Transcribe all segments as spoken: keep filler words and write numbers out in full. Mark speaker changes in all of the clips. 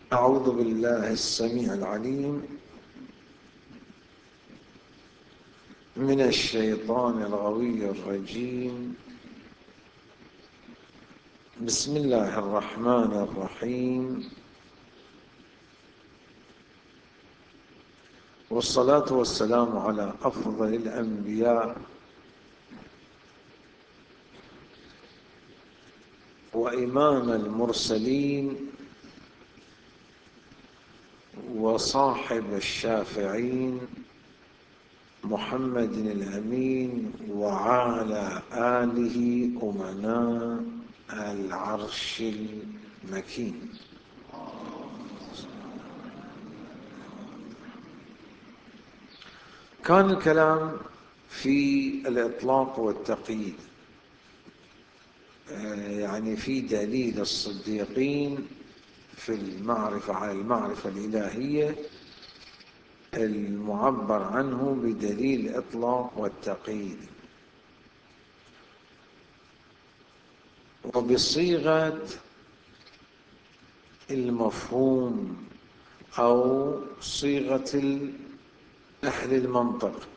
Speaker 1: أعوذ بالله السميع العليم من الشيطان الغوي الرجيم. بسم الله الرحمن الرحيم، والصلاة والسلام على أفضل الأنبياء وإمام المرسلين وصاحب الشافعين محمد الأمين وعلى آله أمناء العرش المكين. كان الكلام في الإطلاق والتقييد، يعني في دليل الصديقين في المعرفة على المعرفة الإلهية المعبر عنه بدليل الإطلاق والتقييد، وبصيغة المفهوم أو صيغة أهل المنطق.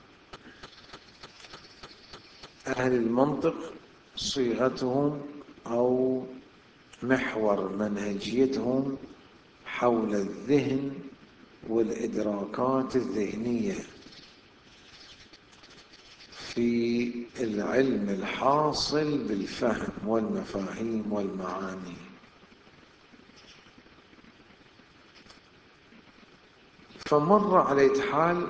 Speaker 1: أهل المنطق صيغتهم أو محور منهجيتهم حول الذهن والإدراكات الذهنية في العلم الحاصل بالفهم والمفاهيم والمعاني. فمر على حال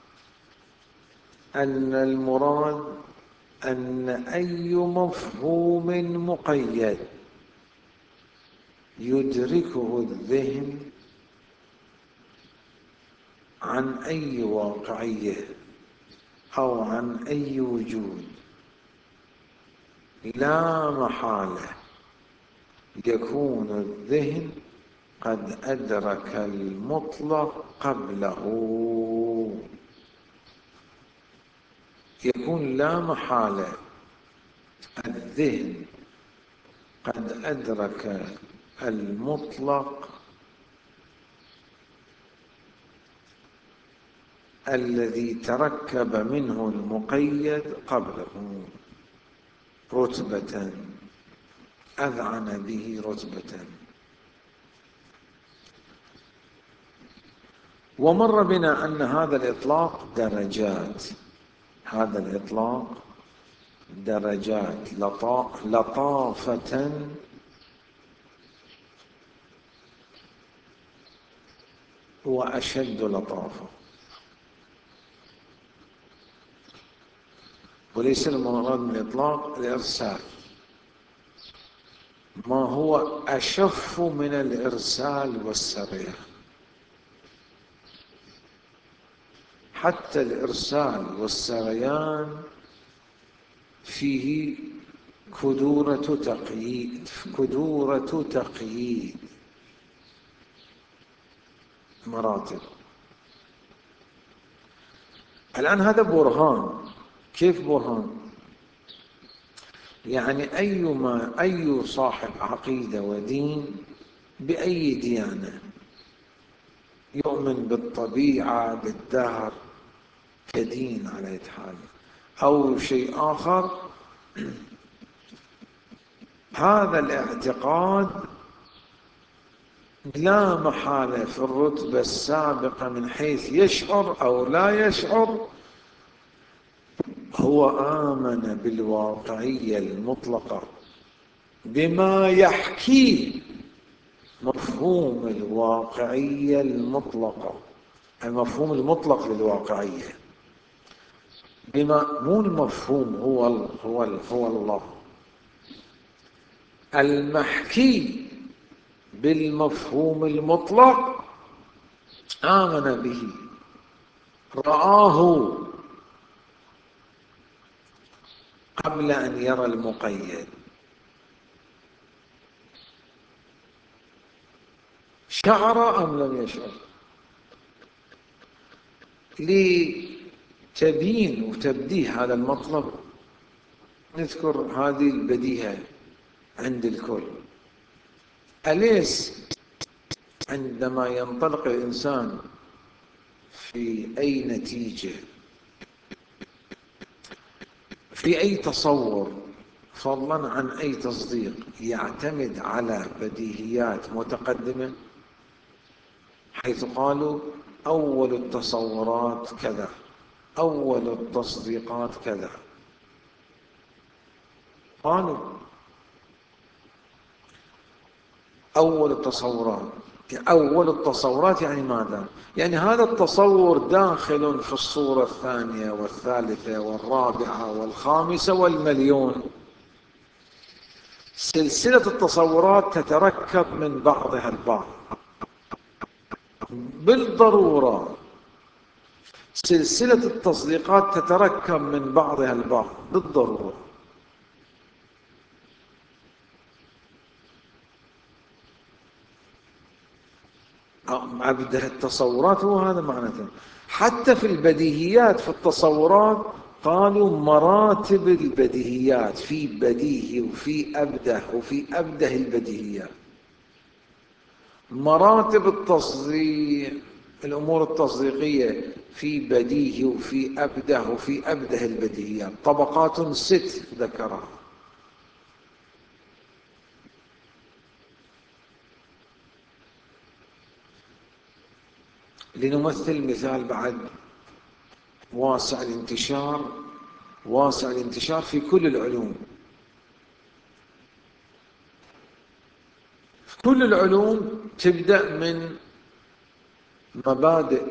Speaker 1: أن المراد أن أي مفهوم مقيد يدركه الذهن عن أي واقعية أو عن أي وجود لا محالة يكون الذهن قد أدرك المطلق قبله. يكون لا محالة الذهن قد أدرك المطلق الذي تركب منه المقيد قبله رتبة، أذعن به رتبة. ومر بنا أن هذا الإطلاق درجات، هذا الإطلاق درجات لطافة وأشد لطافة، وليس المراد من الإطلاق الإرسال، ما هو أشف من الإرسال والسريع. حتى الإرسال والسريان فيه كدورة تقييد، كدورة تقييد مراتب. الآن هذا برهان. كيف برهان؟ يعني أيما أي صاحب عقيدة ودين بأي ديانة يؤمن بالطبيعة بالدهر كدين على حال أو شيء آخر، هذا الاعتقاد لا محالة في الرتبة السابقة من حيث يشعر أو لا يشعر هو آمن بالواقعية المطلقة بما يحكيه مفهوم الواقعية المطلقة، المفهوم المطلق للواقعية، بما مو المفهوم هو ال هو ال هو الله، المحكي بالمفهوم المطلق آمن به، رآه قبل أن يرى المقيد. شعر أم لم يشعر؟ لتبيين وتبديه هذا المطلب نذكر هذه البديهة عند الكل. أليس عندما ينطلق الإنسان في أي نتيجة، في أي تصور، فضلا عن أي تصديق، يعتمد على بديهيات متقدمة، حيث قالوا أول التصورات كذا، أول التصديقات كذا. قالوا أول التصورات، أول التصورات يعني ماذا؟ يعني هذا التصور داخل في الصورة الثانية والثالثة والرابعة والخامسة والمليون. سلسلة التصورات تتركب من بعضها البعض بالضرورة. سلسلة التصديقات تتركب من بعضها البعض بالضرورة. أبدأ التصورات هو هذا معناته. حتى في البديهيات، في التصورات قالوا مراتب البديهيات، في بديهي وفي أبده وفي أبده البديهيات. مراتب التصديق، الأمور التصديقية، في بديهي وفي أبده وفي أبده البديهيات، طبقات ست ذكرها. لنمثل مثال بعد واسع الانتشار، واسع الانتشار في كل العلوم. كل العلوم تبدأ من مبادئ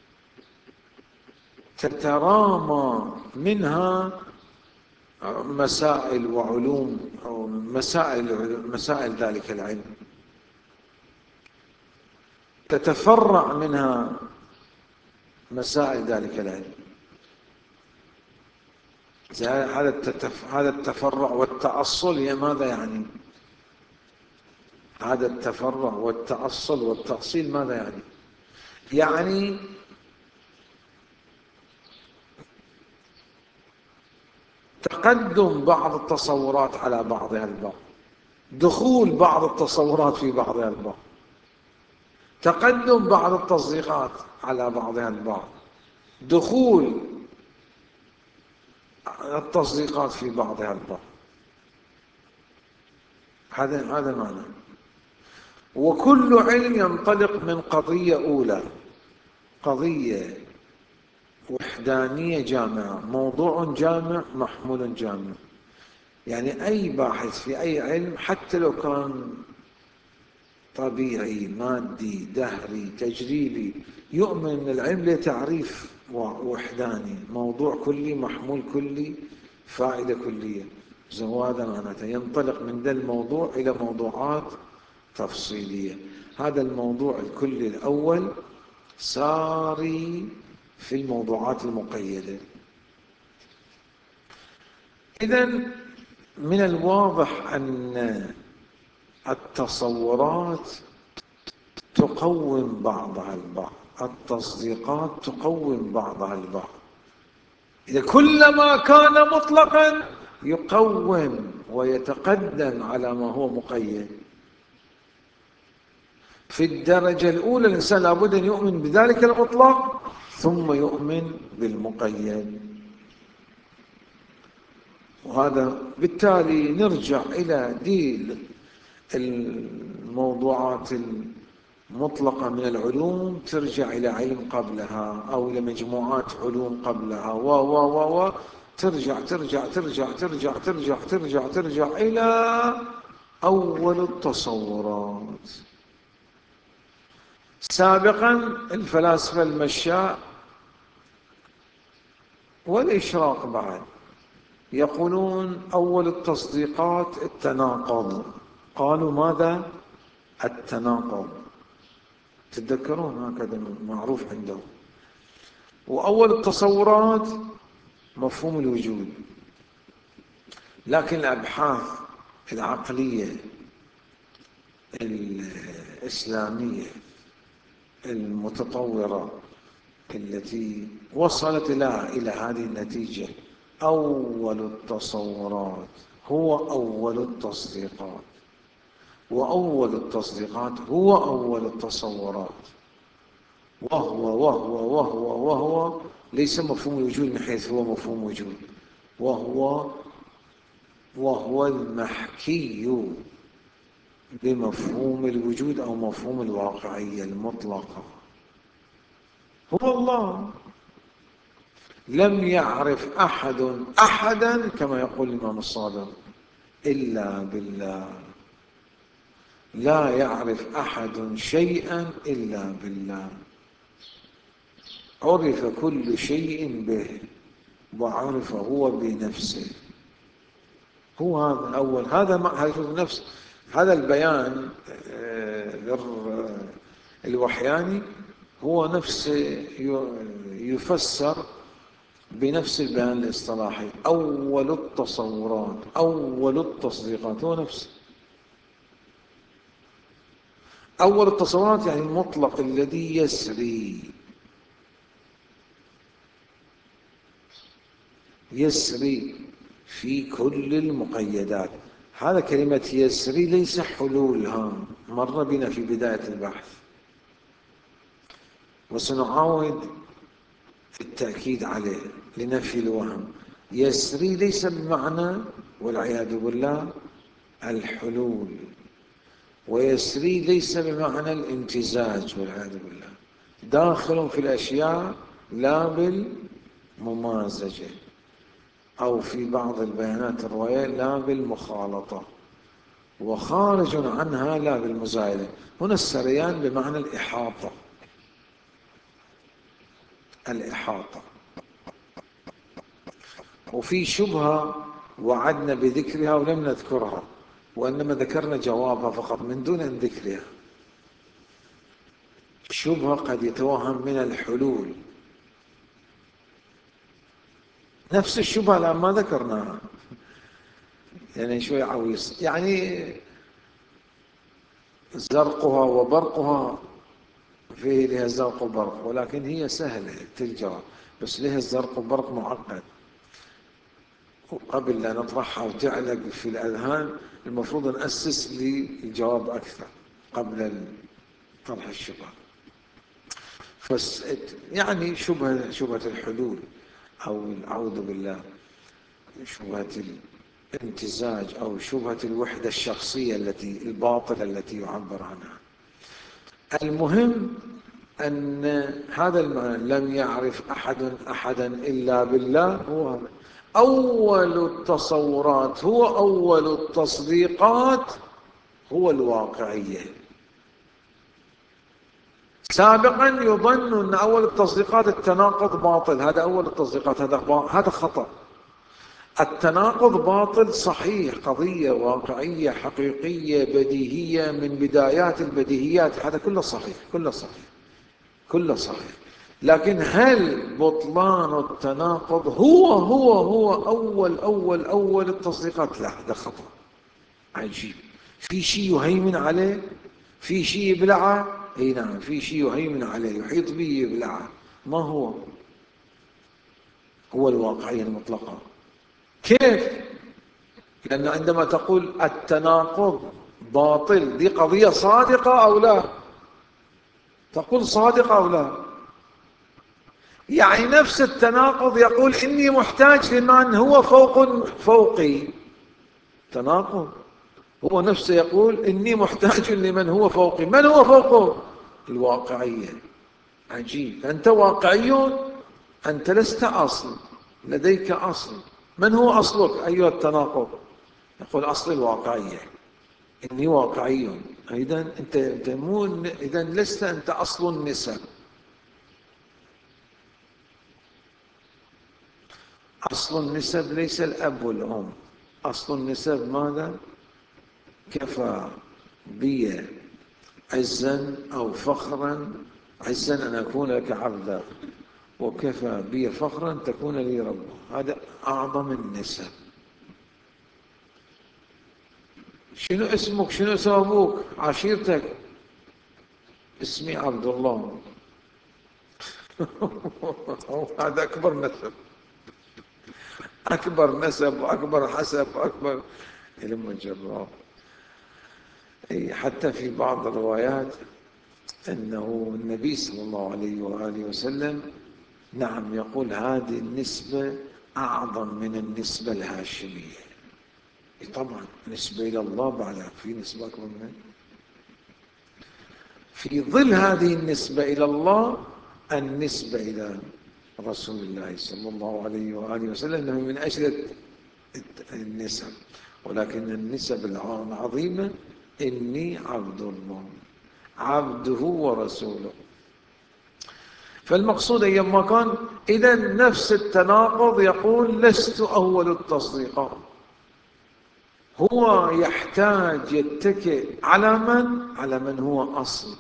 Speaker 1: تترامى منها مسائل وعلوم، أو مسائل مسائل ذلك العلم، تتفرع منها مسائل ذلك العلم. هذا هذا التفرع والتأصل هي ماذا يعني؟ هذا التفرع والتأصل والتأصيل ماذا يعني؟ يعني تقدم بعض التصورات على بعضها البعض، دخول بعض التصورات في بعضها البعض، تقدم بعض التصديقات على بعضها البعض، دخول التصديقات في بعضها البعض. هذا هذا معنى. وكل علم ينطلق من قضية أولى، قضية وحدانية جامعة، موضوع جامع، محمول جامع. يعني أي باحث في أي علم، حتى لو كان طبيعي مادي دهري تجريبي، يؤمن أن العلم له تعريف وحداني، موضوع كلي، محمول كلي، فائدة كلية. هذا معناته ينطلق من ذا الموضوع إلى موضوعات تفصيلية. هذا الموضوع الكلي الأول ساري في الموضوعات المقيدة. إذن من الواضح أن التصورات تقوم بعضها البعض، التصديقات تقوم بعضها البعض. إذا كلما كان مطلقا يقوم ويتقدم على ما هو مقيد. في الدرجة الأولى الإنسان لابد أن يؤمن بذلك المطلق ثم يؤمن بالمقيد. وهذا بالتالي نرجع إلى دي الموضوعات المطلقة من العلوم، ترجع إلى علم قبلها أو إلى مجموعات علوم قبلها، و و و و ترجع ترجع ترجع ترجع ترجع ترجع ترجع إلى أول التصورات. سابقا الفلاسفة المشاء والإشراق بعد يقولون أول التصديقات التناقض. قالوا ماذا؟ التناقض. تتذكرون هكذا معروف عندهم. وأول التصورات مفهوم الوجود. لكن الأبحاث العقلية الإسلامية المتطورة التي وصلت إلى إلى هذه النتيجة، أول التصورات هو أول التصديقات. وأول التصديقات هو أول التصورات، وهو وهو وهو وهو ليس مفهوم الوجود من حيث هو مفهوم وجود، وهو وهو المحكي بمفهوم الوجود أو مفهوم الواقعية المطلقة، هو الله. لم يعرف أحد أحدا كما يقول الإمام الصادق إلا بالله، لا يعرف أحد شيئا إلا بالله، عرف كل شيء به وعرف هو بنفسه. هو هذا الأول، هذا هذا نفس هذا البيان الوحياني هو نفس يفسر بنفس البيان الاصطلاحي، أول التصورات أول التصديقات هو نفسه. أول التصورات يعني المطلق الذي يسري يسري في كل المقيدات. هذا كلمة يسري ليس حلول، ها مر بنا في بداية البحث وسنعاود التأكيد عليه لنفي الوهم. يسري ليس بمعنى والعياذ بالله الحلول، ويسري ليس بمعنى الامتزاج والعياذ بالله، داخل في الأشياء لا بالممازجة، أو في بعض البيانات الرواية لا بالمخالطة، وخارج عنها لا بالمزايدة. هنا السريان بمعنى الإحاطة، الإحاطة. وفي شبهة وعدنا بذكرها ولم نذكرها، وإنما ذكرنا جوابها فقط من دون أن ذكرها. شبهة قد يتوهم من الحلول، نفس الشبهة الآن ما ذكرناها، يعني شوي عويص، يعني زرقها وبرقها، فيه لها زرق وبرق، ولكن هي سهلة الجواب، بس لها الزرق وبرق معقد. وقبل لا نطرحها وتعلق في الأذهان المفروض نأسس للجواب أكثر قبل طرح الشبهة. فس يعني شبهة شبهة الحلول، أو أعوذ بالله شبهة الامتزاج، أو شبهة الوحدة الشخصية التي الباطلة التي يعبر عنها. المهم أن هذا المعنى لم يعرف أحد أحدا إلا بالله، هو أول التصورات هو أول التصديقات هو الواقعية. سابقا يظن أن أول التصديقات التناقض باطل، هذا أول التصديقات، هذا هذا خطأ. التناقض باطل صحيح، قضية واقعية حقيقية بديهية من بدايات البديهيات، هذا كله صحيح كله صحيح كله صحيح. لكن هل بطلان التناقض هو هو هو أول أول أول التصديقات؟ لا، هذا خطأ عجيب. في شيء يهيمن عليه، في شيء يبلعه. اي نعم، في شيء يهيمن عليه يحيط به يبلعه. ما هو؟ هو الواقعية المطلقة. كيف؟ لأن عندما تقول التناقض باطل، دي قضية صادقة أو لا؟ تقول صادقة أو لا؟ يعني نفس التناقض يقول إني محتاج لمن هو فوق فوقي، تناقض. هو نفسه يقول إني محتاج لمن هو فوقي. من هو فوقه؟ الواقعية. عجيب، أنت واقعي، أنت لست أصل، لديك أصل. من هو أصلك أيها التناقض؟ يقول أصل الواقعية، إني واقعي. إذا أنت أنت مو إذا لست أنت أصل النسب. أصل النسب ليس الأب والأم، أصل النسب ماذا؟ كفى بي عزا أو فخرا، عزا أن أكون لك عبدا، وكفى بي فخرا تكون لي ربا. هذا أعظم النسب. شنو اسمك؟ شنو اسم أبوك؟ عشيرتك؟ اسمي عبد الله. هذا أكبر نسب، أكبر نسب وأكبر حسب وأكبر علم الجراب. حتى في بعض الروايات أنه النبي صلى الله عليه وآله وسلم نعم يقول هذه النسبة أعظم من النسبة الهاشمية. طبعا نسبة إلى الله بعدها في نسبة أكبر منها. في ظل هذه النسبة إلى الله النسبة إلى رسول الله صلى الله عليه وآله وسلم أنه من أجل النسب، ولكن النسب العظيمة إني عبد الله عبده ورسوله. فالمقصود أيما كان إذا نفس التناقض يقول لست أول التصديق. هو يحتاج يتكئ على من؟ على من هو أصل.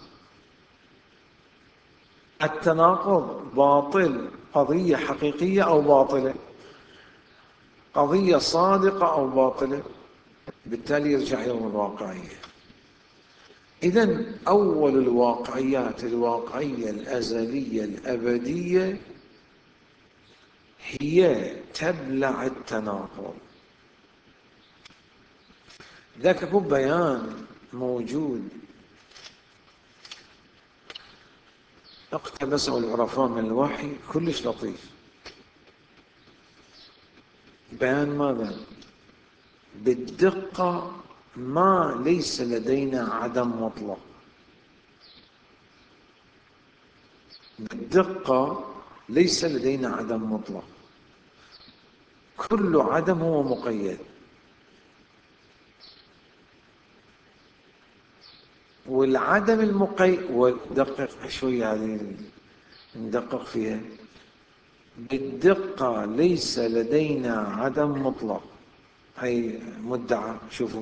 Speaker 1: التناقض باطل، قضية حقيقية أو باطلة، قضية صادقة أو باطلة، بالتالي يرجع إلى الواقعية. إذن أول الواقعيات الواقعية الأزلية الأبدية هي تبلع التناقض. ذاك اكو بيان موجود اقتبسه العرفاء من الوحي كلش لطيف. بيان ماذا؟ بالدقة ما ليس لدينا عدم مطلق. بالدقة ليس لدينا عدم مطلق، كل عدم هو مقيد. والعدم المقيد، ودقق شوية هذه ندقق فيها، بالدقة ليس لدينا عدم مطلق، هي مدعى. شوفوا،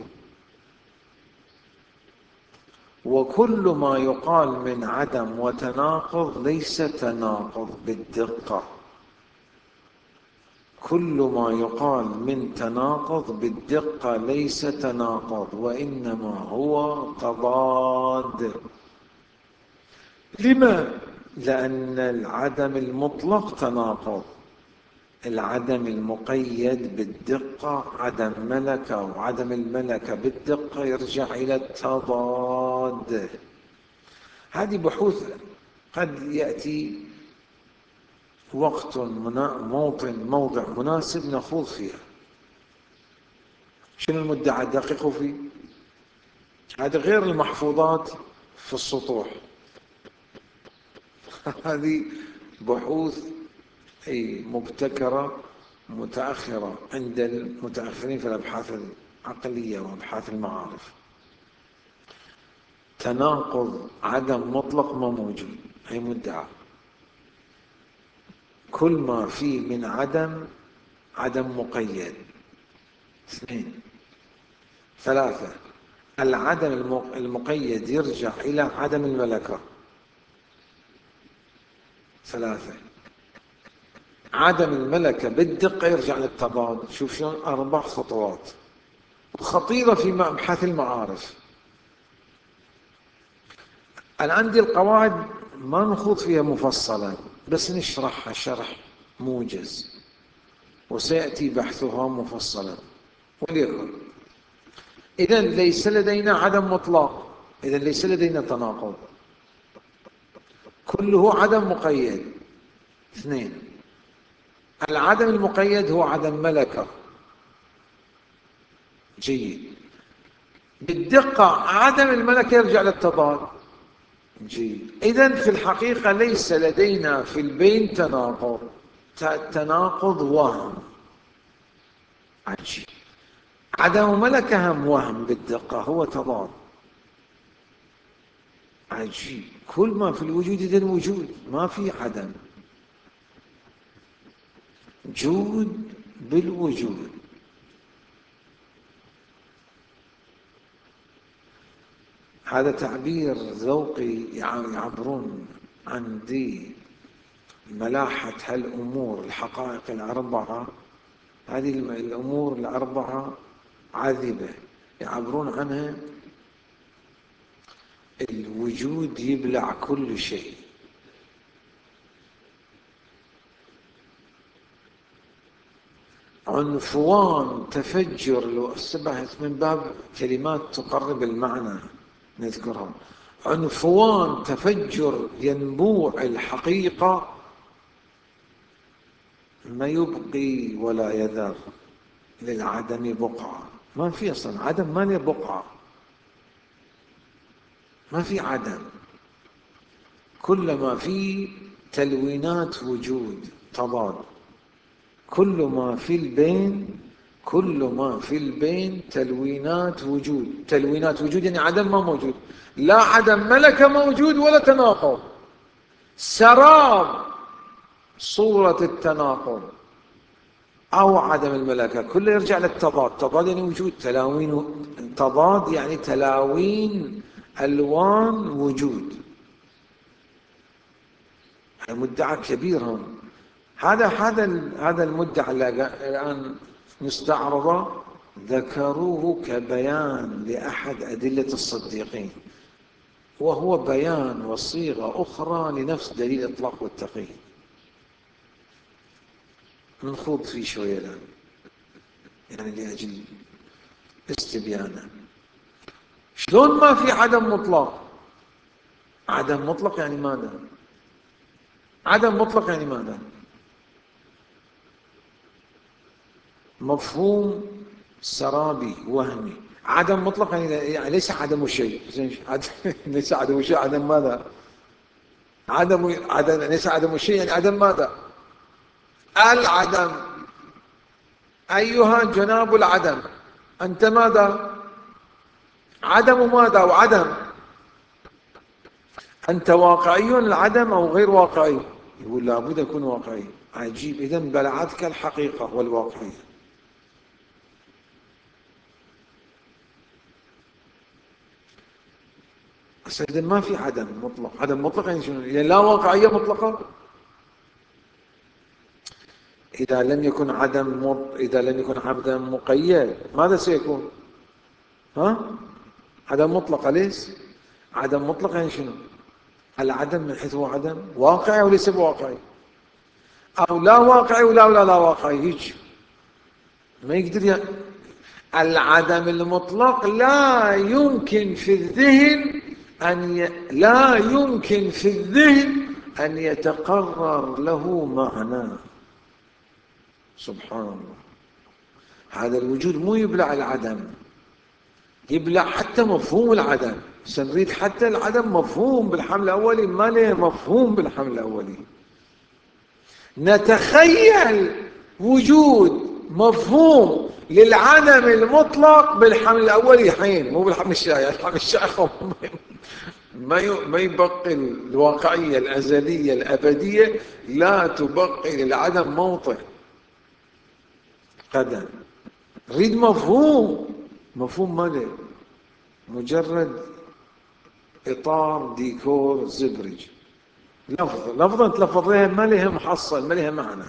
Speaker 1: وكل ما يقال من عدم وتناقض ليس تناقض بالدقة. كل ما يقال من تناقض بالدقة ليس تناقض، وإنما هو تضاد. لما؟ لأن العدم المطلق تناقض، العدم المقيد بالدقة عدم ملكة، وعدم الملكة بالدقة يرجع إلى التضاد. هذه بحوث قد يأتي وقت موطن موضع مناسب نخوض فيها. شنو المدعى الدقيق فيه؟ هذا غير المحفوظات في السطوح. هذه بحوث مبتكرة متأخرة عند المتأخرين في الأبحاث العقلية وأبحاث المعارف. تناقض عدم مطلق ما موجود، هي مدعى. كل ما فيه من عدم عدم مقيد. اثنين. ثلاثة، العدم المقيد يرجع إلى عدم الملكة. ثلاثة، عدم الملكة بالدقة يرجع للتضاد. شوف شلون، أربع خطوات خطيرة في أبحاث المعارف. أنا عندي القواعد ما نخوض فيها مفصلا، بس نشرحها شرح موجز، وسيأتي بحثها مفصلا. وليكن إذا ليس لدينا عدم مطلق، إذا ليس لدينا تناقض، كله عدم مقيد. اثنين، العدم المقيد هو عدم ملكة. جيد. بالدقة عدم الملكة يرجع للتضاد. جيد. إذن في الحقيقة ليس لدينا في البين تناقض، تناقض وهم. عجيب. عدم ملكة هم وهم، بالدقة هو تضاد. عجيب. كل ما في الوجود إذن وجود، ما في عدم، جود بالوجود. هذا تعبير ذوقي يعبرون عن ذي ملاحة هالأمور الحقائق الأربعة. هذه الأمور الأربعة عذبة يعبرون عنها. الوجود يبلع كل شيء. عنفوان، تفجر، لو استبحث من باب كلمات تقرب المعنى. نذكرها. عنفوان تفجر ينبوع الحقيقة ما يبقي ولا يذر للعدم بقعة. ما في أصلا عدم، ما له بقعة، ما في عدم. كل ما في تلوينات وجود تضاد. كل ما في البين كل ما في البين تلوينات وجود. تلوينات وجود يعني عدم ما موجود. لا عدم ملكة موجود ولا تناقض. سراب صورة التناقض أو عدم الملكة كله يرجع للتضاد. تضاد يعني وجود، تلاوين. تضاد يعني تلاوين ألوان وجود. مدعى كبير هون. هذا هذا هذا المدعى الآن مستعرضة ذكروه كبيان لأحد أدلة الصديقين، وهو بيان وصيغة أخرى لنفس دليل الإطلاق والتقييد. نخوض فيه شوية الآن يعني لأجل استبيانه. شلون ما في عدم مطلق؟ عدم مطلق يعني ماذا؟ عدم مطلق يعني ماذا؟ مفهوم سرابي وهمي. عدم مطلق يعني ليس عدم شيء. ليس عدم شيء. عدم ماذا؟ عدم عدم ليس عدم شيء يعني عدم ماذا؟ العدم. أيها جناب العدم، أنت ماذا؟ عدم ماذا؟ وعدم. أنت واقعي العدم أو غير واقعي؟ يقول لابد يكون واقعي. عجيب. إذن بلعتك الحقيقة والواقعية. بس إذن ما في عدم مطلق. عدم مطلق يعني شنو؟ يعني لا واقعية مطلقة. إذا لم يكن عدم مط... إذا لم يكن عدم مقيد ماذا سيكون؟ ها؟ عدم مطلق. ليش؟ عدم مطلق يعني شنو؟ العدم من حيث هو عدم واقعي وليس بواقعي، أو لا واقعي ولا ولا لا واقعي. هيك ما يقدر ي... العدم المطلق لا يمكن في الذهن أن ي... لا يمكن في الذهن أن يتقرر له معنى. سبحان الله. هذا الوجود مو يبلع العدم، يبلع حتى مفهوم العدم. سنريد حتى العدم مفهوم بالحمل الأولي، ما له مفهوم بالحمل الأولي. نتخيل وجود مفهوم للعدم المطلق بالحمل الأولي حين، مو بالحمل الشائع. الحمل الشائع ما ما يبقي الواقعية الأزلية الأبدية، لا تبقي للعدم موطن قدم. نريد مفهوم. مفهوم ماله مجرد إطار ديكور زبرج. لفظة لفظة تلفظيها ما لها محصل، ما لها معنى.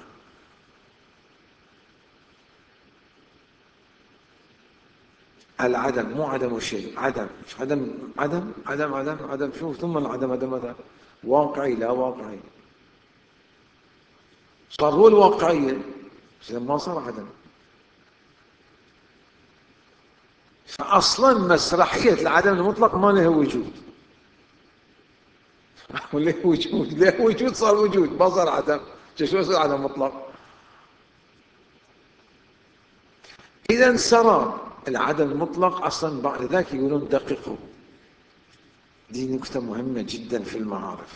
Speaker 1: العدم مو عدم شيء. عدم عدم عدم عدم عدم عدم شوف. ثم العدم عدم هذا واقعي لا واقعي. صار هو الواقعية ما صار عدم. فأصلا مسرحية العدم المطلق ما له وجود. له وجود. له وجود صار وجود ما صار عدم. شو صار عدم مطلق؟ إذا سرى العدم المطلق أصلا بعد ذلك يقولون دققوا. دي نكتة مهمة جدا في المعارف.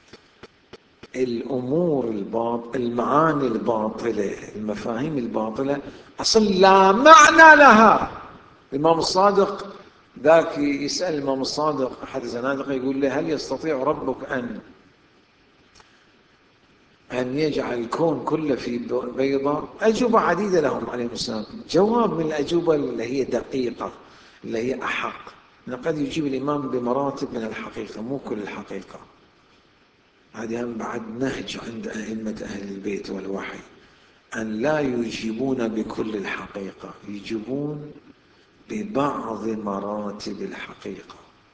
Speaker 1: الأمور الباطلة، المعاني الباطلة، المفاهيم الباطلة أصلا لا معنى لها. الإمام الصادق ذاك يسأل الإمام الصادق أحد الزنادقة يقول له هل يستطيع ربك أن أن يجعل الكون كله في بيضة؟ أجوبة عديدة لهم عليهم السلام. جواب من الأجوبة اللي هي دقيقة اللي هي أحق. قد يجيب الإمام بمراتب من الحقيقة، مو كل الحقيقة. هذه هم بعد نهج عند أئمة أهل البيت والوحي أن لا يجيبون بكل الحقيقة، يجيبون ببعض مراتب الحقيقة،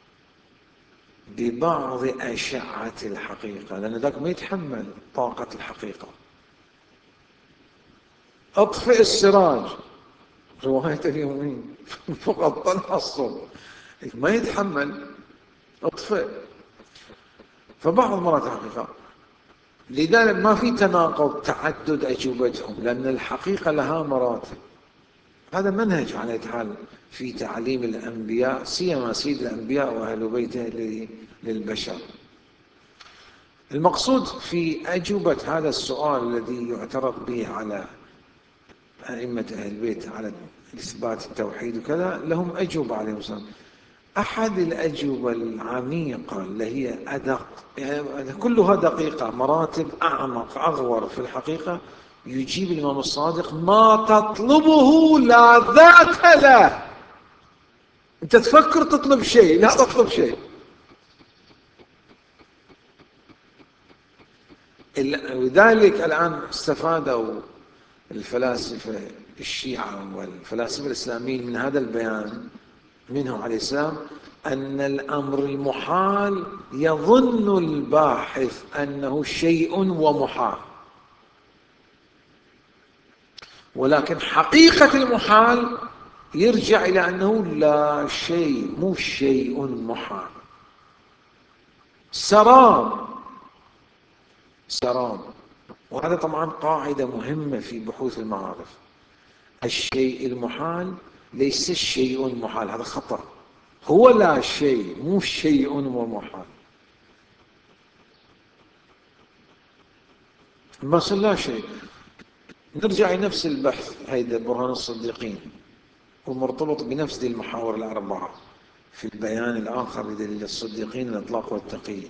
Speaker 1: ببعض أشعة الحقيقة، لأن ذاك ما يتحمل طاقة الحقيقة. أطفئ السراج رواية اليومين فقط طلع الصبح ما يتحمل. اطفئ. فبعض مرات حقيقة، لذلك ما في تناقض تعدد أجوبتهم، لأن الحقيقة لها مراتب. هذا منهج على أي حال في تعليم الأنبياء، سيما سيد الأنبياء وأهل بيته للبشر. المقصود في أجوبة هذا السؤال الذي يعترض به على أئمة أهل البيت على إثبات التوحيد وكذا، لهم أجوبة عليهم السلام. أحد الأجوبة العميقة اللي هي أدق، يعني كلها دقيقة، مراتب أعمق أغور في الحقيقة، يجيب الإمام الصادق: ما تطلبه لا ذات له. أنت تفكر تطلب شيء، لا تطلب شيء. لذلك الآن استفادوا الفلاسفة الشيعة والفلاسفة الإسلاميين من هذا البيان منه عليه السلام، أن الأمر المحال يظن الباحث أنه شيء ومحال، ولكن حقيقة المحال يرجع إلى أنه لا شيء، مو شيء محال، سراب سراب. وهذا طبعا قاعدة مهمة في بحوث المعارف. الشيء المحال ليس الشيء المحال، هذا خطأ. هو لا شيء، مو شيء ومحال. بس لا شيء. نرجع لنفس البحث، هيدا برهان الصديقين، ومرتبط بنفس دي المحاور الأربعة في البيان الآخر لدليل الصديقين: الإطلاق والتقييد.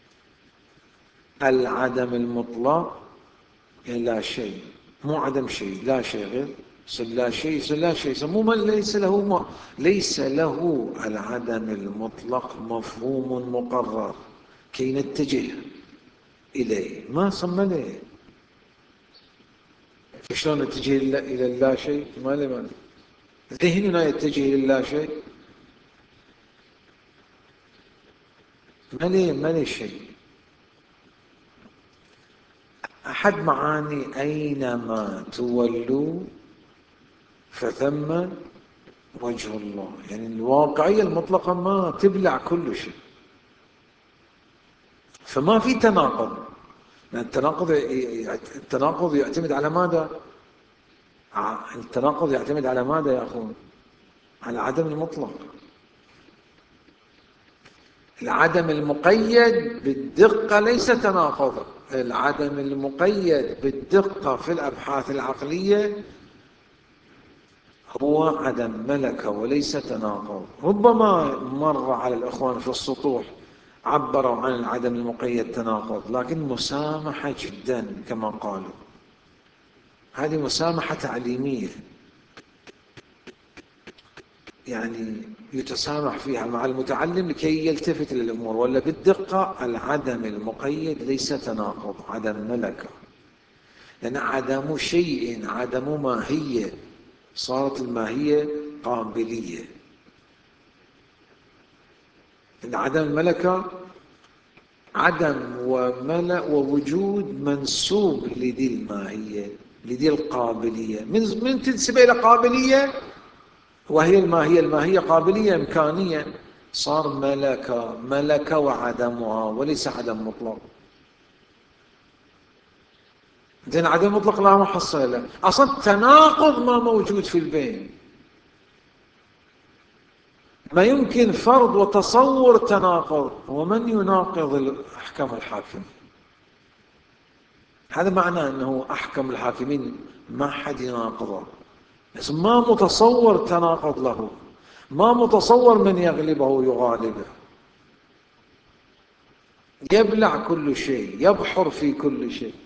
Speaker 1: العدم المطلق يعني لا شيء، مو عدم شيء، لا شيء غير لا شيء، لا شيء مو ليس له ما ليس له العدم المطلق مفهوم مقرر كي نتجه إليه، ما صمم له. فشلون نتجه إلى اللا شيء؟ ما له، ذهننا يتجه إلى اللا شيء، ما له ما له شيء. أحد معاني أينما تولوا فثم وجه الله، يعني الواقعية المطلقة ما تبلع كل شيء. فما في تناقض. التناقض التناقض يعتمد على ماذا؟ التناقض يعتمد على ماذا يا أخوان؟ على عدم المطلق. العدم المقيد بالدقة ليس تناقض. العدم المقيد بالدقة في الأبحاث العقلية هو عدم ملكة وليس تناقض. ربما مر على الإخوان في السطوح عبروا عن العدم المقيد تناقض، لكن مسامحة جدا كما قالوا. هذه مسامحة تعليمية، يعني يتسامح فيها مع المتعلم لكي يلتفت للأمور. ولا بالدقة العدم المقيد ليس تناقض، عدم ملكة، لأن عدم شيء عدم ماهية، صارت الماهية قابلية. إن عدم الملكة عدم وملأ ووجود منسوب لذي الماهية، لذي القابلية، من من تنسب إلى قابلية وهي الماهية، الماهية قابلية إمكانية، صار ملكة، ملكة وعدمها وليس عدم مطلق. زين عدم مطلق لا محصل له، أصلا تناقض ما موجود في البين. ما يمكن فرض وتصور تناقض، ومن يناقض أحكام الحاكم؟ هذا معناه أنه أحكم الحاكمين ما حد يناقضه، بس ما متصور تناقض له، ما متصور من يغلبه يغالبه، يبلع كل شيء، يبحر في كل شيء.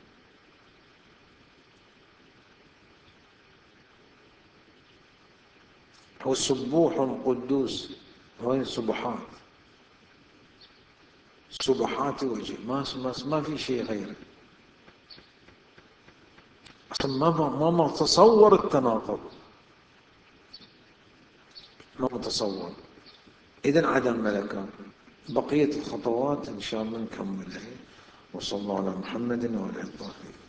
Speaker 1: هو سبوح قدوس، وين سبحات؟ سبحات وجه، ما ما في شيء غيره. اصلا ما ما متصور التناقض، ما متصور. اذا عدم ملكه. بقيه الخطوات ان شاء الله نكملها. وصلى الله على محمد وعلى اله وصحبه.